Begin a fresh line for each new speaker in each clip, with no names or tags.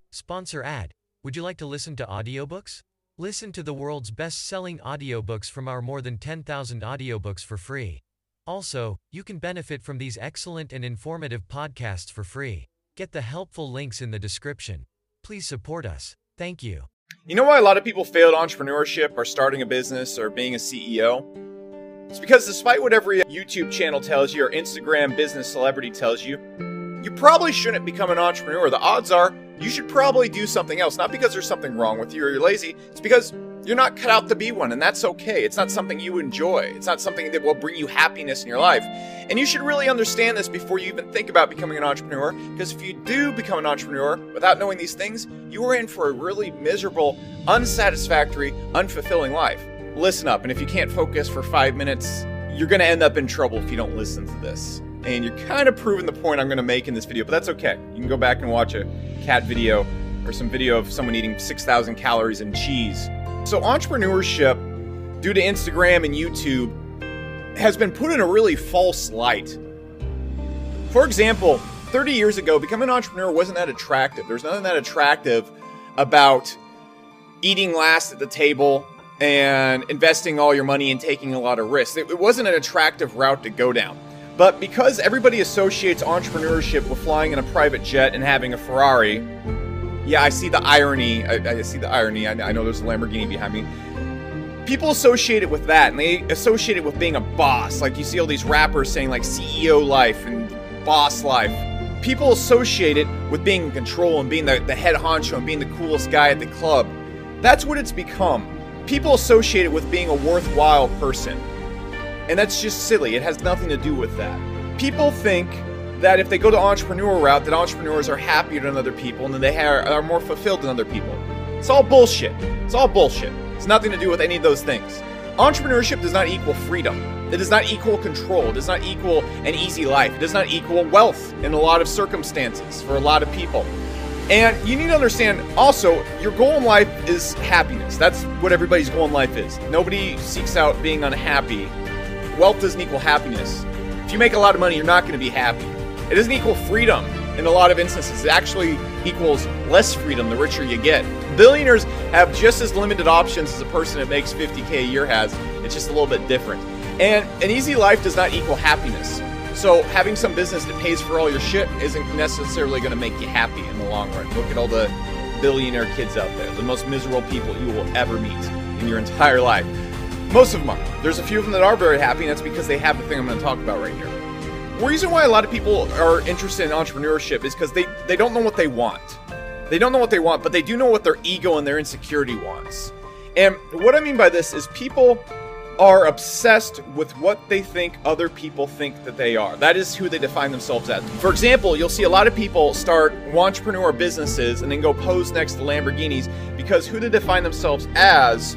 Sponsor ad. Would you like to listen to audiobooks? Listen to the world's best-selling audiobooks from our more than 10,000 audiobooks for free. Also, you can benefit from these excellent and informative podcasts for free. Get the helpful links in the description. Please support us. Thank you.
You know why a lot of people fail at entrepreneurship or starting a business or being a CEO? It's because despite what every YouTube channel tells you or Instagram business celebrity tells you, you probably shouldn't become an entrepreneur. The odds are you should probably do something else. Not because there's something wrong with you or you're lazy. It's because you're not cut out to be one, and that's okay. It's not something you enjoy. It's not something that will bring you happiness in your life. And you should really understand this before you even think about becoming an entrepreneur, because if you do become an entrepreneur without knowing these things, you are in for a really miserable, unsatisfactory, unfulfilling life. Listen up, and if you can't focus for 5 minutes, you're going to end up in trouble if you don't listen to this. And you're kind of proving the point I'm going to make in this video, but that's okay. You can go back and watch a cat video or some video of someone eating 6,000 calories and cheese. So entrepreneurship, due to Instagram and YouTube, has been put in a really false light. For example, 30 years ago, becoming an entrepreneur wasn't that attractive. There's nothing that attractive about eating last at the table and investing all your money and taking a lot of risks. It wasn't an attractive route to go down. But because everybody associates entrepreneurship with flying in a private jet and having a Ferrari, yeah, I see the irony. I see the irony. I know there's a Lamborghini behind me. People associate it with that, and they associate it with being a boss. Like you see all these rappers saying like CEO life and boss life. People associate it with being in control and being the head honcho and being the coolest guy at the club. That's what it's become. People associate it with being a worthwhile person. And that's just silly. It has nothing to do with that. People think that if they go the entrepreneur route, that entrepreneurs are happier than other people and that they are more fulfilled than other people. It's all bullshit. It's all bullshit. It's nothing to do with any of those things. Entrepreneurship does not equal freedom. It does not equal control. It does not equal an easy life. It does not equal wealth in a lot of circumstances for a lot of people. And you need to understand also, your goal in life is happiness. That's what everybody's goal in life is. Nobody seeks out being unhappy. Wealth doesn't equal happiness. If you make a lot of money, you're not going to be happy. It doesn't equal freedom in a lot of instances. It actually equals less freedom the richer you get. Billionaires have just as limited options as a person that makes 50K a year has. It's just a little bit different. And an easy life does not equal happiness. So having some business that pays for all your shit isn't necessarily going to make you happy in the long run. Look at all the billionaire kids out there, the most miserable people you will ever meet in your entire life. Most of them are. There's a few of them that are very happy, and that's because they have the thing I'm going to talk about right here. The reason why a lot of people are interested in entrepreneurship is because they don't know what they want. They don't know what they want, but they do know what their ego and their insecurity wants. And what I mean by this is people are obsessed with what they think other people think that they are. That is who they define themselves as. For example, you'll see a lot of people start entrepreneur businesses and then go pose next to Lamborghinis because who they define themselves as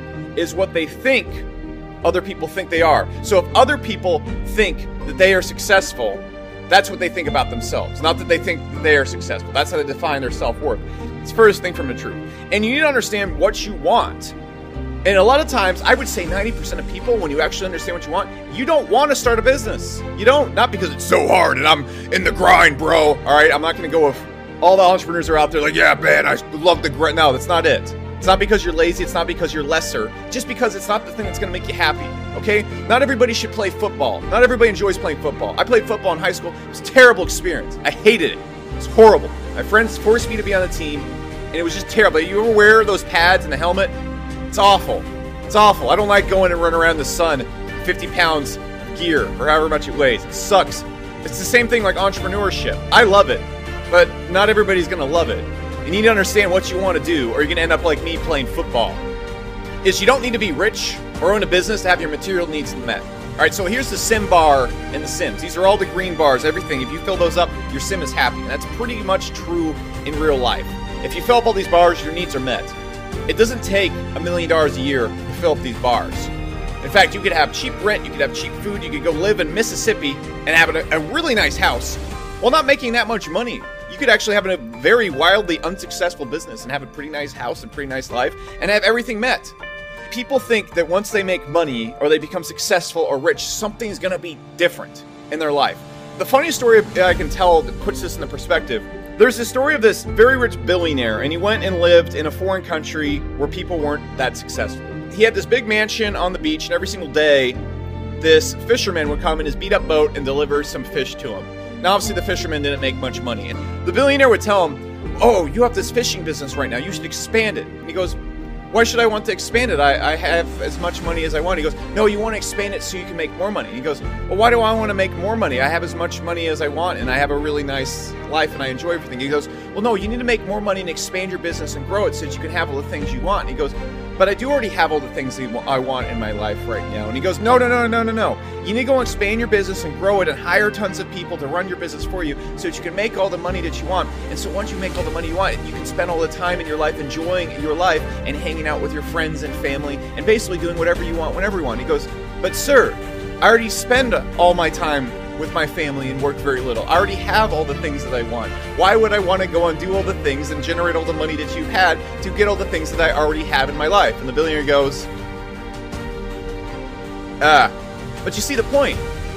is what they think other people think they are. So if other people think that they are successful, that's what they think about themselves. Not that they think that they are successful. That's how they define their self-worth. It's the furthest thing from the truth. And you need to understand what you want. And a lot of times, I would say 90% of people, when you actually understand what you want, you don't want to start a business. You don't. Not because it's so hard and I'm in the grind, bro. All right, I'm not going to go with all the entrepreneurs are out there like, yeah, man, I love the grind. No, that's not it. It's not because you're lazy. It's not because you're lesser. Just because it's not the thing that's going to make you happy, okay? Not everybody should play football. Not everybody enjoys playing football. I played football in high school. It was a terrible experience. I hated it. It was horrible. My friends forced me to be on the team, and it was just terrible. You ever wear those pads and the helmet? It's awful. It's awful. I don't like going and running around in the sun, 50 pounds of gear, or however much it weighs. It sucks. It's the same thing like entrepreneurship. I love it, but not everybody's going to love it. You need to understand what you want to do, or you're going to end up like me playing football. Is you don't need to be rich or own a business to have your material needs met. All right, so here's the sim bar in The Sims. These are all the green bars, everything. If you fill those up, your sim is happy. And that's pretty much true in real life. If you fill up all these bars, your needs are met. It doesn't take $1 million a year to fill up these bars. In fact, you could have cheap rent, you could have cheap food, you could go live in Mississippi and have a really nice house while not making that much money. You could actually have a very wildly unsuccessful business and have a pretty nice house and pretty nice life and have everything met. People think that once they make money or they become successful or rich, something's going to be different in their life. The funniest story I can tell that puts this into perspective, There's a story of this very rich billionaire, and he went and lived in a foreign country where people weren't that successful. He had this big mansion on the beach, and every single day, this fisherman would come in his beat-up boat and deliver some fish to him. Now, obviously, the fisherman didn't make much money, and the billionaire would tell him, "Oh, you have this fishing business right now. You should expand it." And he goes, "Why should I want to expand it? I have as much money as I want." He goes, "No, you want to expand it so you can make more money." And he goes, "Well, why do I want to make more money? I have as much money as I want, and I have a really nice life, and I enjoy everything." He goes, "Well, no, you need to make more money and expand your business and grow it so that you can have all the things you want." And he goes, "But I do already have all the things I want in my life right now." And he goes, No. You need to go and expand your business and grow it and hire tons of people to run your business for you so that you can make all the money that you want. And so once you make all the money you want, you can spend all the time in your life enjoying your life and hanging out with your friends and family and basically doing whatever you want whenever you want." He goes, "But sir, I already spend all my time with my family and work very little. I already have all the things that I want. Why would I want to go and do all the things and generate all the money that you've had to get all the things that I already have in my life?" And the billionaire goes, but you see the point.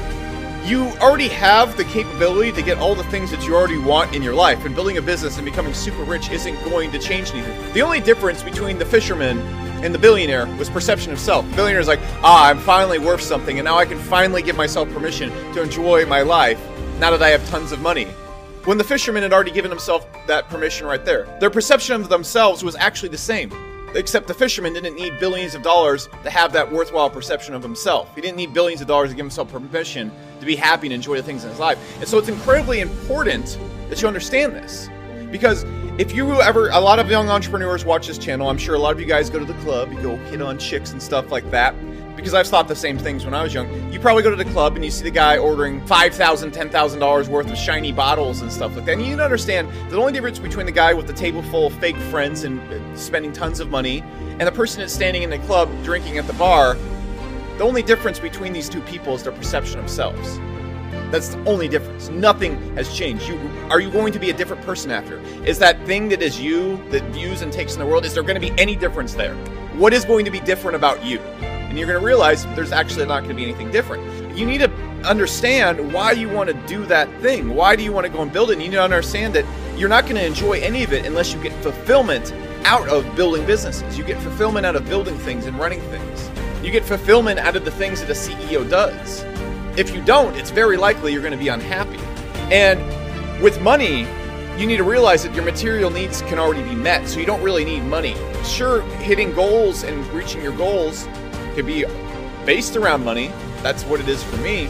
You already have the capability to get all the things that you already want in your life, and building a business and becoming super rich isn't going to change anything. The only difference between the fisherman and the billionaire was perception of self. The billionaire's like, I'm finally worth something, and now I can finally give myself permission to enjoy my life now that I have tons of money. When the fisherman had already given himself that permission right there. Their perception of themselves was actually the same, except the fisherman didn't need billions of dollars to have that worthwhile perception of himself. He didn't need billions of dollars to give himself permission to be happy and enjoy the things in his life. And so it's incredibly important that you understand this. Because if you ever, a lot of young entrepreneurs watch this channel, I'm sure a lot of you guys go to the club, you go hit on chicks and stuff like that, because I've thought the same things when I was young. You probably go to the club and you see the guy ordering $5,000, $10,000 worth of shiny bottles and stuff like that. And you need to understand the only difference between the guy with the table full of fake friends and spending tons of money and the person that's standing in the club drinking at the bar, the only difference between these two people is their perception of selves. That's the only difference. Nothing has changed. Are you going to be a different person after? Is that thing that is you, that views and takes in the world, is there going to be any difference there? What is going to be different about you? And you're going to realize there's actually not going to be anything different. You need to understand why you want to do that thing. Why do you want to go and build it? And you need to understand that you're not going to enjoy any of it unless you get fulfillment out of building businesses. You get fulfillment out of building things and running things. You get fulfillment out of the things that a CEO does. If you don't, it's very likely you're going to be unhappy. And with money, you need to realize that your material needs can already be met, so you don't really need money. Sure, hitting goals and reaching your goals could be based around money. That's what it is for me.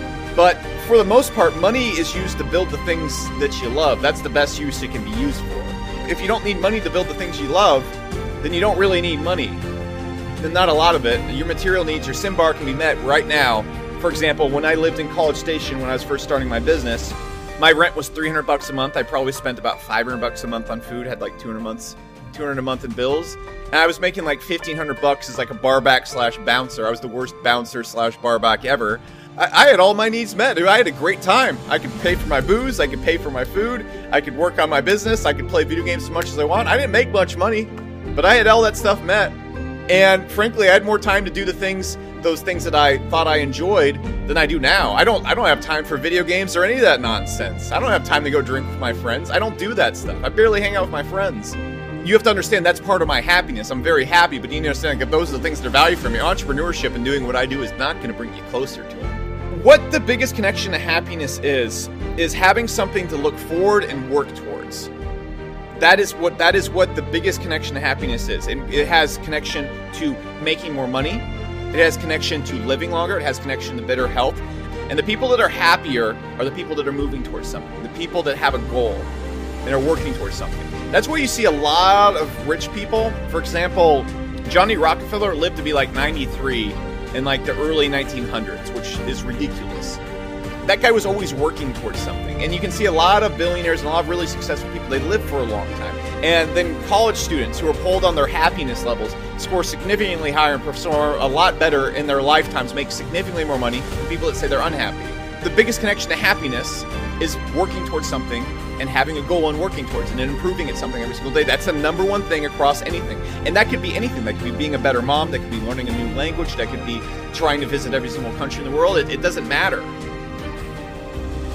But for the most part, money is used to build the things that you love. That's the best use it can be used for. If you don't need money to build the things you love, then you don't really need money. Then not a lot of it. Your material needs, your SIM bar can be met right now. For example, when I lived in College Station when I was first starting my business, my rent was $300 a month. I probably spent about $500 a month on food, had like $200 a month in bills. And I was making like $1,500 as like a barback slash bouncer. I was the worst bouncer slash barback ever. I had all my needs met. I had a great time. I could pay for my booze. I could pay for my food. I could work on my business. I could play video games as much as I want. I didn't make much money, but I had all that stuff met. And frankly, I had more time to do those things that I thought I enjoyed than I do now. I don't have time for video games or any of that nonsense. I don't have time to go drink with my friends. I don't do that stuff. I barely hang out with my friends. You have to understand that's part of my happiness. I'm very happy, but you need to understand that those are the things that are valued for me. Entrepreneurship and doing what I do is not going to bring you closer to it. What the biggest connection to happiness is having something to look forward and work towards. That is what the biggest connection to happiness is. It has connection to making more money. It has connection to living longer. It has connection to better health. And the people that are happier are the people that are moving towards something. The people that have a goal and are working towards something. That's where you see a lot of rich people. For example, Johnny Rockefeller lived to be like 93 in like the early 1900s, which is ridiculous. That guy was always working towards something. And you can see a lot of billionaires and a lot of really successful people, they live for a long time. And then college students who are polled on their happiness levels score significantly higher and perform a lot better in their lifetimes, make significantly more money than people that say they're unhappy. The biggest connection to happiness is working towards something and having a goal and working towards it and improving at something every single day. That's the number one thing across anything. And that could be anything. That could be being a better mom. That could be learning a new language. That could be trying to visit every single country in the world. It doesn't matter.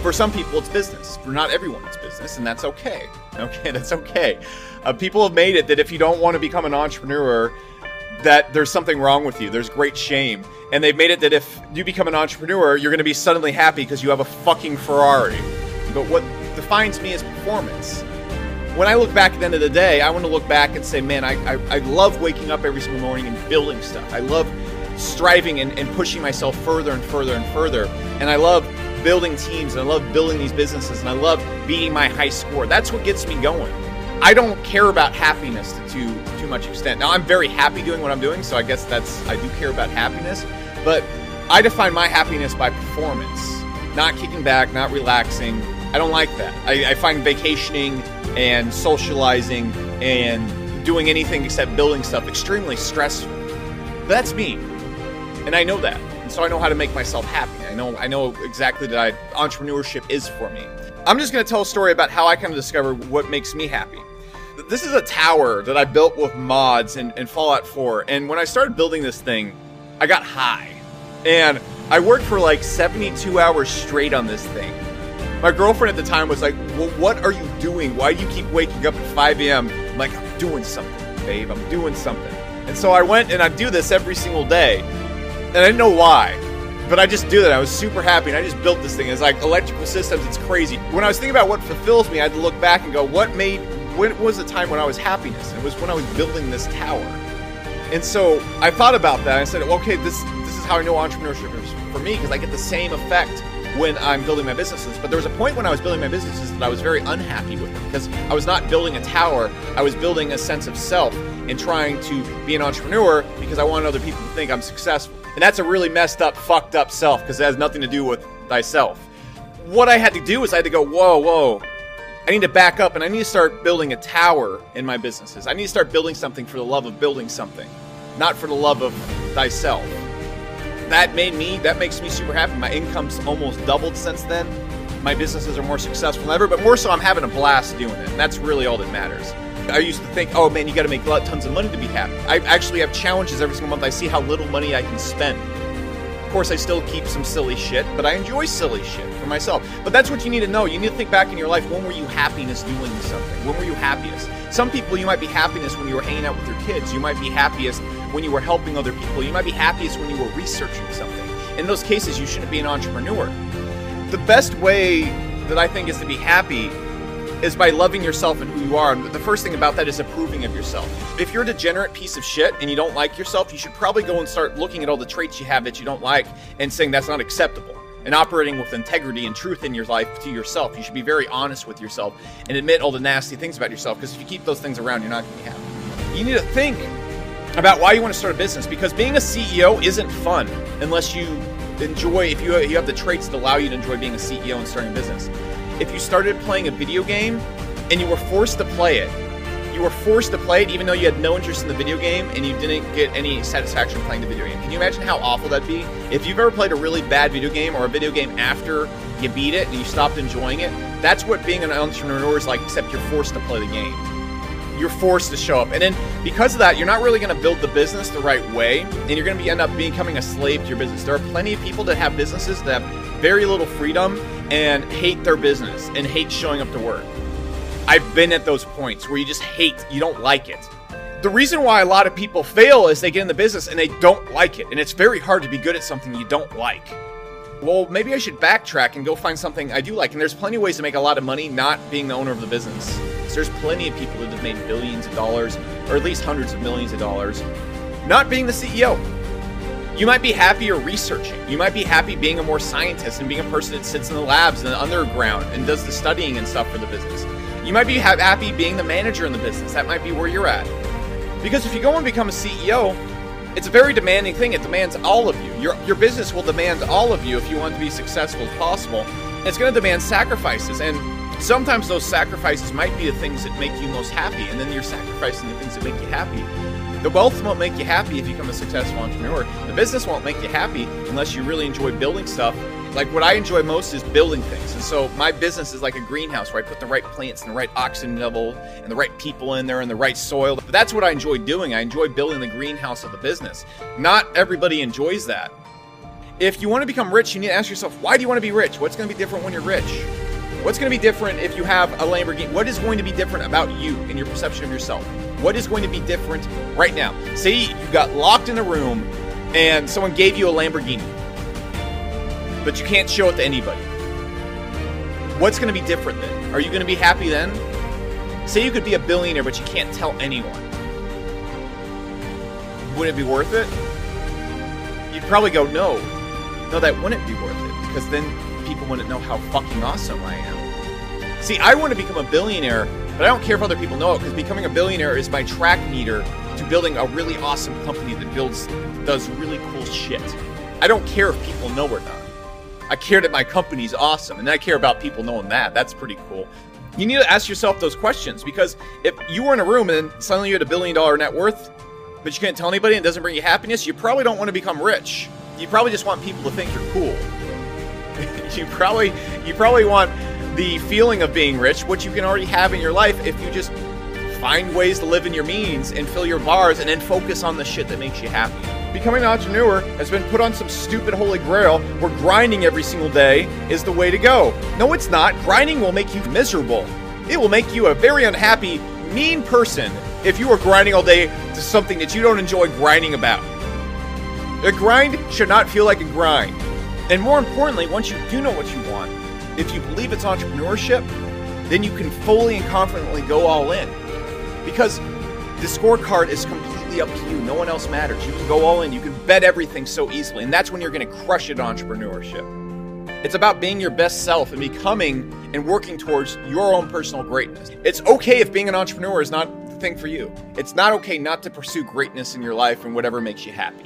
For some people, it's business. For not everyone, it's business, and that's okay. Okay, that's okay. People have made it that if you don't want to become an entrepreneur, that there's something wrong with you. There's great shame. And they've made it that if you become an entrepreneur, you're going to be suddenly happy because you have a fucking Ferrari. But what defines me is performance. When I look back at the end of the day, I want to look back and say, man, I love waking up every single morning and building stuff. I love striving and pushing myself further and further and further. And I love building teams, and I love building these businesses, and I love beating my high score. That's what gets me going. I don't care about happiness to too much extent. Now, I'm very happy doing what I'm doing, so I guess I do care about happiness, but I define my happiness by performance, not kicking back, not relaxing. I don't like that. I find vacationing and socializing and doing anything except building stuff extremely stressful. But that's me, and I know that. So I know how to make myself happy. I know exactly that entrepreneurship is for me. I'm just going to tell a story about how I kind of discovered what makes me happy. This is a tower that I built with mods in Fallout 4. And when I started building this thing, I got high. And I worked for like 72 hours straight on this thing. My girlfriend at the time was like, well, what are you doing? Why do you keep waking up at 5 a.m.? I'm like, I'm doing something, babe. I'm doing something. And so I went and I do this every single day. And I didn't know why, but I just do that. I was super happy, and I just built this thing. It's like electrical systems. It's crazy. When I was thinking about what fulfills me, I had to look back and go, when was the time when I was happiness? And it was when I was building this tower. And so I thought about that. I said, okay, this is how I know entrepreneurship is for me, because I get the same effect when I'm building my businesses. But there was a point when I was building my businesses that I was very unhappy with them, because I was not building a tower. I was building a sense of self and trying to be an entrepreneur because I wanted other people to think I'm successful. And that's a really messed up, fucked up self, because it has nothing to do with thyself. What I had to do is I had to go, whoa. I need to back up, and I need to start building a tower in my businesses. I need to start building something for the love of building something, not for the love of thyself. That makes me super happy. My income's almost doubled since then. My businesses are more successful than ever, but more so I'm having a blast doing it. And that's really all that matters. I used to think, oh man, you got to make tons of money to be happy. I actually have challenges every single month. I see how little money I can spend. Of course, I still keep some silly shit, but I enjoy silly shit for myself. But that's what you need to know. You need to think back in your life. When were you happiness doing something? When were you happiest? Some people, you might be happiness when you were hanging out with your kids. You might be happiest when you were helping other people. You might be happiest when you were researching something. In those cases, you shouldn't be an entrepreneur. The best way that I think is to be happy is by loving yourself and who you are. And the first thing about that is approving of yourself. If you're a degenerate piece of shit and you don't like yourself, you should probably go and start looking at all the traits you have that you don't like and saying that's not acceptable, and operating with integrity and truth in your life to yourself. You should be very honest with yourself and admit all the nasty things about yourself, because if you keep those things around, you're not going to be happy. You need to think about why you want to start a business, because being a CEO isn't fun unless you enjoy, if you have the traits that allow you to enjoy being a CEO and starting a business. If you started playing a video game and you were forced to play it, even though you had no interest in the video game and you didn't get any satisfaction playing the video game. Can you imagine how awful that'd be? If you've ever played a really bad video game, or a video game after you beat it and you stopped enjoying it, that's what being an entrepreneur is like, except you're forced to play the game. You're forced to show up. And then because of that, you're not really going to build the business the right way, and you're going to end up becoming a slave to your business. There are plenty of people that have businesses that have very little freedom and hate their business and hate showing up to work. I've been at those points where you just hate, you don't like it. The reason why a lot of people fail is they get in the business and they don't like it. And it's very hard to be good at something you don't like. Well, maybe I should backtrack and go find something I do like. And there's plenty of ways to make a lot of money not being the owner of the business. So there's plenty of people that have made billions of dollars, or at least hundreds of millions of dollars, not being the CEO. You might be happier researching. You might be happy being a more scientist and being a person that sits in the labs in the underground and does the studying and stuff for the business. You might be happy being the manager in the business. That might be where you're at. Because if you go and become a CEO, it's a very demanding thing. It demands all of you. Your business will demand all of you if you want to be successful as possible. It's going to demand sacrifices. And sometimes those sacrifices might be the things that make you most happy. And then you're sacrificing the things that make you happy. The wealth won't make you happy if you become a successful entrepreneur. The business won't make you happy unless you really enjoy building stuff. Like, what I enjoy most is building things. And so my business is like a greenhouse where I put the right plants and the right oxygen level and the right people in there and the right soil. But that's what I enjoy doing. I enjoy building the greenhouse of the business. Not everybody enjoys that. if you want to become rich, you need to ask yourself, why do you want to be rich? What's going to be different when you're rich? What's going to be different if you have a Lamborghini? What is going to be different about you and your perception of yourself? What is going to be different right now? Say you got locked in a room and someone gave you a Lamborghini, but you can't show it to anybody. What's going to be different then? Are you going to be happy then? Say you could be a billionaire, but you can't tell anyone. Would it be worth it? You'd probably go, no, that wouldn't be worth it, because then people wouldn't know how fucking awesome I am. See, I want to become a billionaire, but I don't care if other people know it, because becoming a billionaire is my track meter to building a really awesome company that does really cool shit. I don't care if people know or not. I care that my company's awesome, and I care about people knowing that. That's pretty cool. You need to ask yourself those questions, because if you were in a room and then suddenly you had $1 billion net worth, but you can't tell anybody and it doesn't bring you happiness, you probably don't want to become rich. You probably just want people to think you're cool. You probably want the feeling of being rich, which you can already have in your life if you just find ways to live in your means and fill your bars and then focus on the shit that makes you happy. Becoming an entrepreneur has been put on some stupid holy grail where grinding every single day is the way to go. No, it's not. Grinding will make you miserable. It will make you a very unhappy, mean person if you are grinding all day to something that you don't enjoy grinding about. A grind should not feel like a grind. And more importantly, once you do know what you want, if you believe it's entrepreneurship, then you can fully and confidently go all in. Because the scorecard is completely up to you. No one else matters. You can go all in. You can bet everything so easily. And that's when you're going to crush it in entrepreneurship. It's about being your best self and becoming and working towards your own personal greatness. It's okay if being an entrepreneur is not the thing for you. It's not okay not to pursue greatness in your life and whatever makes you happy.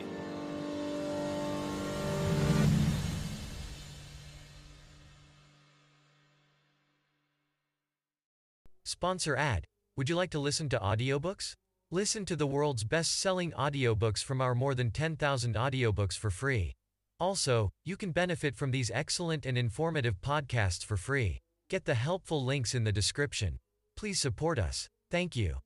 Sponsor ad. Would you like to listen to audiobooks? Listen to the world's best-selling audiobooks from our more than 10,000 audiobooks for free. Also, you can benefit from these excellent and informative podcasts for free. Get the helpful links in the description. Please support us. Thank you.